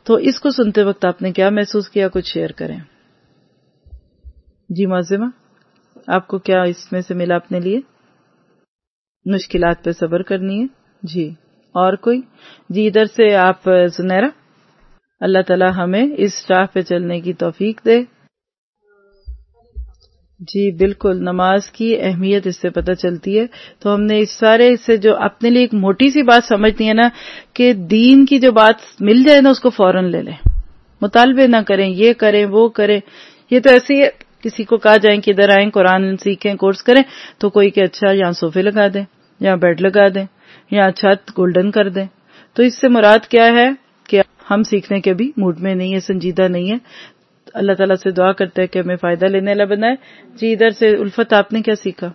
تو اس کو سنتے وقت آپ نے کیا محسوس کیا؟ کچھ شیئر کریں. جی معظمہ، آپ کو کیا اس میں سے ملا اپنے لیے؟ مشکلات پہ صبر کرنی ہے. جی اور کوئی؟ جی ادھر سے آپ زنیرہ. اللہ تعالی ہمیں اس راہ پہ چلنے کی توفیق دے. جی بالکل، نماز کی اہمیت اس سے پتہ چلتی ہے. تو ہم نے اس سارے سے جو اپنے لیے ایک موٹی سی بات سمجھنی ہے نا، کہ دین کی جو بات مل جائے نا اس کو فوراً لے لیں، مطالبے نہ کریں یہ کریں وہ کریں. یہ تو ایسے ہی ہے، کسی کو کہا جائیں کہ ادھر آئیں قرآن سیکھیں کورس کریں، تو کوئی کہ اچھا یہاں صوفے لگا دیں، یہاں بیڈ لگا دیں، یہاں چھت گولڈن کر دیں. تو اس سے مراد کیا ہے کہ ہم سیکھنے کے بھی موڈ میں نہیں ہے، سنجیدہ نہیں ہے. اللہ تعالیٰ سے دعا کرتے ہیں کہ ہمیں فائدہ لینے والا بنائے. جی ادھر سے الفت، آپ نے کیا سیکھا؟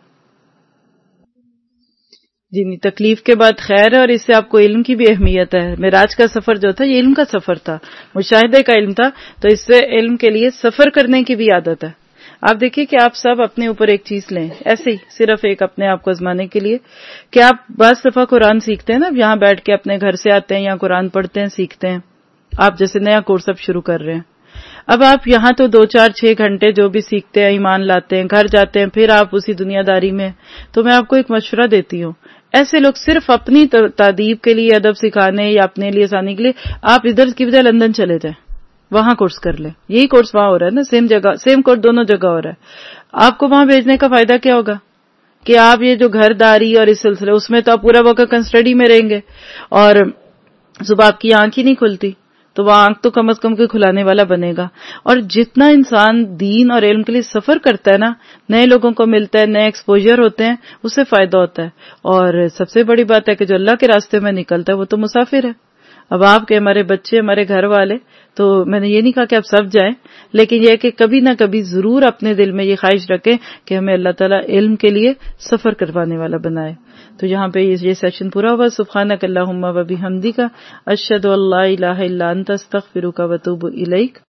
جی نہیں، تکلیف کے بعد خیر ہے، اور اس سے آپ کو علم کی بھی اہمیت ہے. معراج کا سفر جو تھا یہ علم کا سفر تھا، مشاہدے کا علم تھا. تو اس سے علم کے لیے سفر کرنے کی بھی عادت ہے. آپ دیکھیے کہ آپ سب اپنے اوپر ایک چیز لیں، ایسے ہی صرف ایک اپنے آپ کو آزمانے کے لیے، کہ آپ بعض دفعہ قرآن سیکھتے ہیں نا، یہاں بیٹھ کے اپنے گھر سے آتے ہیں یا قرآن پڑھتے ہیں سیکھتے ہیں. آپ جیسے نیا کورس اب شروع کر رہے ہیں، اب آپ یہاں تو 2 4 6 گھنٹے جو بھی سیکھتے ہیں، ایمان لاتے ہیں، گھر جاتے ہیں، پھر آپ اسی دنیا داری میں. تو میں آپ کو ایک مشورہ دیتی ہوں، ایسے لوگ صرف اپنی تعدیب کے لیے، ادب سکھانے یا اپنے لیے آسانی کے لیے آپ ادھر کی بجائے لندن چلے جائیں، وہاں کورس کر لیں. یہی کورس وہاں ہو رہا ہے نا، سیم جگہ سیم کورس دونوں جگہ ہو رہا ہے. آپ کو وہاں بھیجنے کا فائدہ کیا ہوگا کہ آپ یہ جو گھر داری اور اس سلسلے اس میں تو آپ پورا وقت اسٹڈی میں رہیں گے، اور صبح آپ کی آنکھ ہی نہیں کھلتی، تو وہ آنکھ تو کم از کم کوئی کھلانے والا بنے گا. اور جتنا انسان دین اور علم کے لیے سفر کرتا ہے نا، نئے لوگوں کو ملتا ہے، نئے ایکسپوجر ہوتے ہیں، اس سے فائدہ ہوتا ہے. اور سب سے بڑی بات ہے کہ جو اللہ کے راستے میں نکلتا ہے وہ تو مسافر ہے. اب آپ کے، ہمارے بچے، ہمارے گھر والے، تو میں نے یہ نہیں کہا کہ آپ سب جائیں، لیکن یہ کہ کبھی نہ کبھی ضرور اپنے دل میں یہ خواہش رکھیں کہ ہمیں اللہ تعالیٰ علم کے لیے سفر کروانے والا بنائے. تو یہاں پہ یہ سیشن پورا ہوا. سبحانک اللہم و بحمدک، اشہد ان لا الہ الا انت، استغفرک و اتوب الیک.